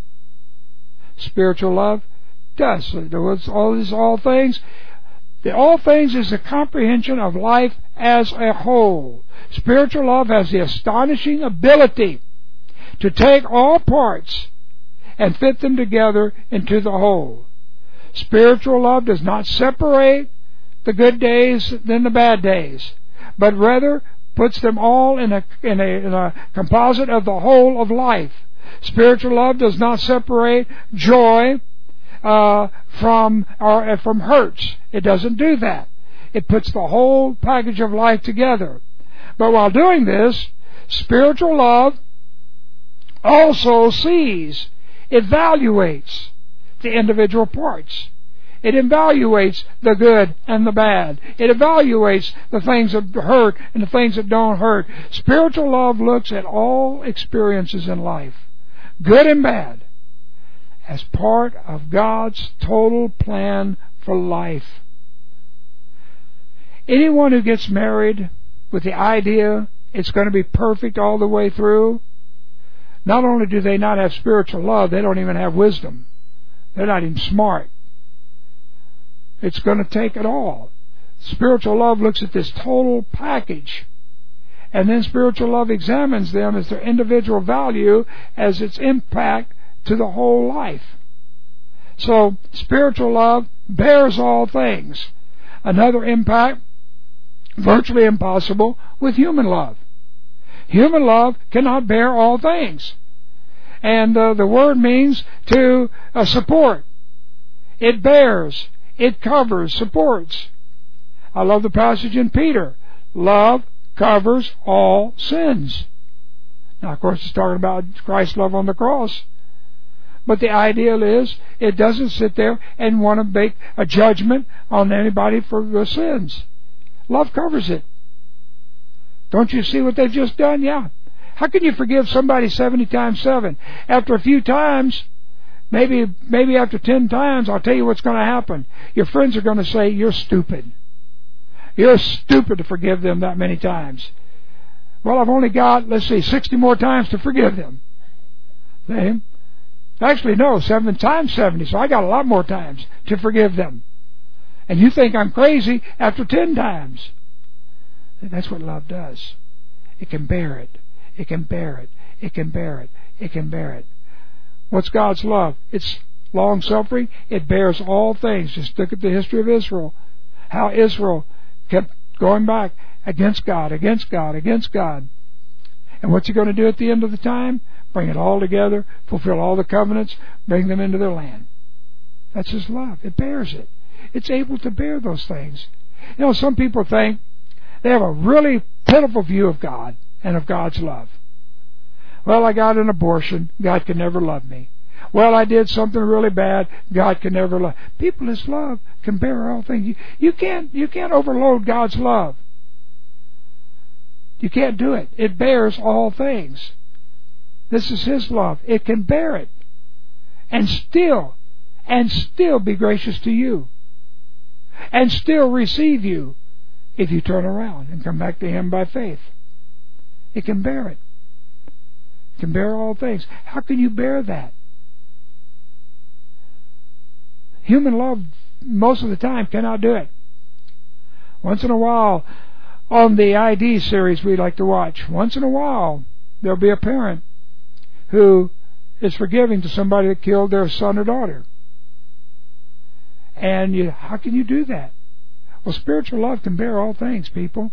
Spiritual love does. All these all things. The all things is a comprehension of life as a whole. Spiritual love has the astonishing ability to take all parts and fit them together into the whole. Spiritual love does not separate the good days than the bad days, but rather puts them all in a, in a, in a composite of the whole of life. Spiritual love does not separate joy uh, from or uh, from hurts. It doesn't do that. It puts the whole package of life together. But while doing this, spiritual love also sees, evaluates the individual parts. It evaluates the good and the bad. It evaluates the things that hurt and the things that don't hurt. Spiritual love looks at all experiences in life, good and bad, as part of God's total plan for life. Anyone who gets married with the idea it's going to be perfect all the way through, not only do they not have spiritual love, they don't even have wisdom. They're not even smart. It's going to take it all. Spiritual love looks at this total package, and then spiritual love examines them as their individual value, as its impact to the whole life. So spiritual love bears all things. Another impact, virtually impossible, with human love. Human love cannot bear all things. And uh, the word means to uh, support. It bears. It covers, supports. I love the passage in Peter. Love covers all sins. Now, of course, it's talking about Christ's love on the cross. But the ideal is, it doesn't sit there and want to make a judgment on anybody for their sins. Love covers it. Don't you see what they've just done? Yeah. How can you forgive somebody seventy times seven? After a few times, Maybe, maybe after ten times, I'll tell you what's going to happen. Your friends are going to say, you're stupid. You're stupid to forgive them that many times. Well, I've only got, let's see, sixty more times to forgive them. See? Actually, no, seven times seventy, so I got a lot more times to forgive them. And you think I'm crazy after ten times. That's what love does. It can bear it. It can bear it. It can bear it. It can bear it. What's God's love? It's long-suffering. It bears all things. Just look at the history of Israel. How Israel kept going back against God, against God, against God. And what's He going to do at the end of the time? Bring it all together, fulfill all the covenants, bring them into their land. That's His love. It bears it. It's able to bear those things. You know, some people think they have a really pitiful view of God and of God's love. Well, I got an abortion. God can never love me. Well, I did something really bad. God can never love. People, His love can bear all things. You, you can't, you can't overload God's love. You can't do it. It bears all things. This is His love. It can bear it. And still, and still be gracious to you. And still receive you if you turn around and come back to Him by faith. It can bear it. It can bear all things. How can you bear that? Human love, most of the time, cannot do it. Once in a while, on the I D series we like to watch, once in a while, there'll be a parent who is forgiving to somebody that killed their son or daughter. And you, how can you do that? Well, spiritual love can bear all things, people.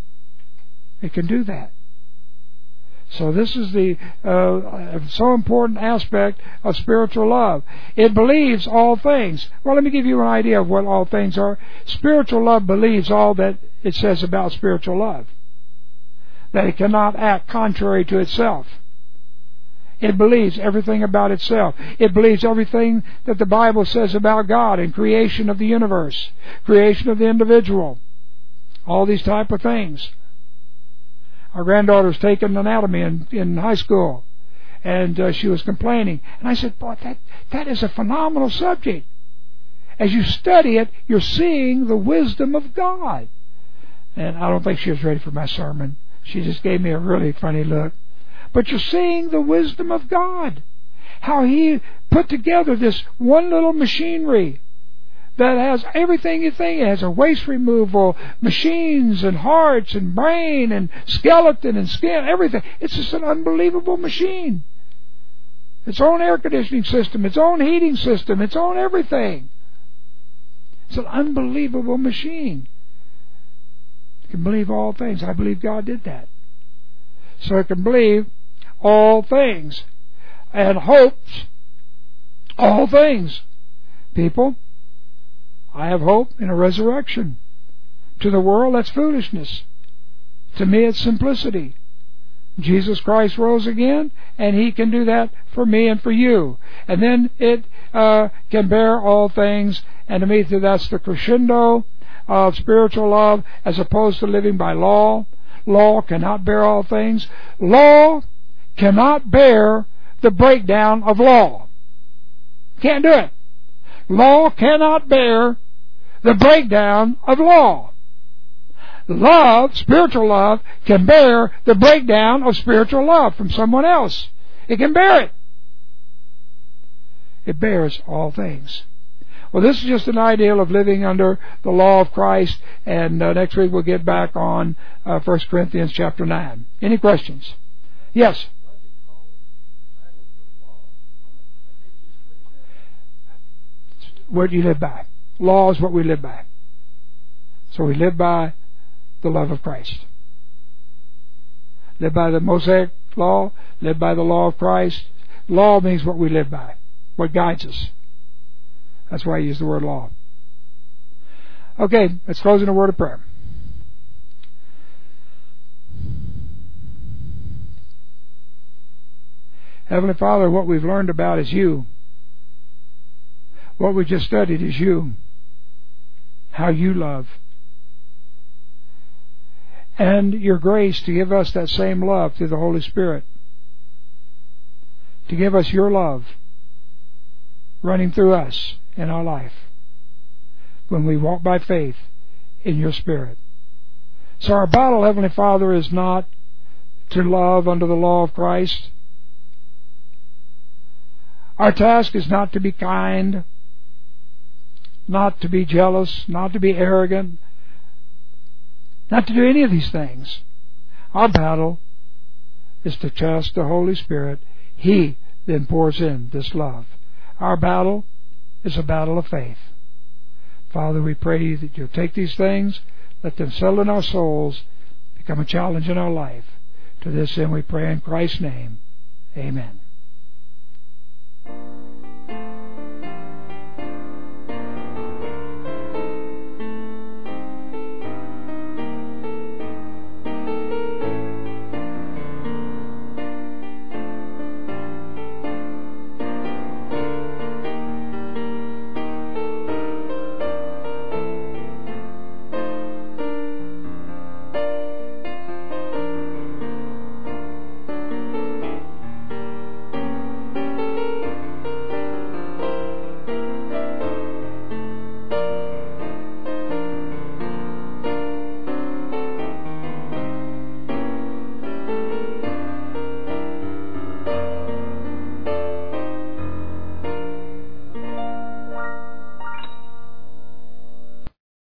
It can do that. So this is the uh, so important aspect of spiritual love. It believes all things. Well, let me give you an idea of what all things are. Spiritual love believes all that it says about spiritual love. That it cannot act contrary to itself. It believes everything about itself. It believes everything that the Bible says about God and creation of the universe, creation of the individual, all these type of things. Our granddaughter's taken anatomy in, in high school, and uh, she was complaining. And I said, boy, that, that is a phenomenal subject. As you study it, you're seeing the wisdom of God. And I don't think she was ready for my sermon. She just gave me a really funny look. But you're seeing the wisdom of God. How He put together this one little machinery that has everything you think. It has a waste removal, machines and hearts and brain and skeleton and skin, everything. It's just an unbelievable machine. Its own air conditioning system, its own heating system, its own everything. It's an unbelievable machine. You can believe all things. I believe God did that. So it can believe all things and hopes all things. People, I have hope in a resurrection. To the world, that's foolishness. To me, it's simplicity. Jesus Christ rose again, and He can do that for me and for you. And then it uh, can bear all things, and to me, that's the crescendo of spiritual love as opposed to living by law. Law cannot bear all things. Law cannot bear the breakdown of law. Can't do it. Law cannot bear the breakdown of law. Love, spiritual love, can bear the breakdown of spiritual love from someone else. It can bear it. It bears all things. Well, this is just an ideal of living under the law of Christ, and uh, next week we'll get back on uh, First Corinthians chapter nine. Any questions? Yes? What do you live by? Law is what we live by. So we live by the love of Christ. Live by the Mosaic law, live by the law of Christ. Law means what we live by, what guides us. That's why I use the word law. Okay, let's close in a word of prayer. Heavenly Father, what we've learned about is You. What we just studied is You. How You love. And Your grace to give us that same love through the Holy Spirit. To give us Your love. running through us in our life when we walk by faith in your Spirit. So our battle, Heavenly Father, is not to love under the law of Christ. Our task is not to be kind, not to be jealous, not to be arrogant, not to do any of these things. Our battle is to trust the Holy Spirit. He then pours in this love. Our battle is a battle of faith. Father, we pray that you'll take these things, let them settle in our souls, become a challenge in our life. To this end we pray in Christ's name. Amen.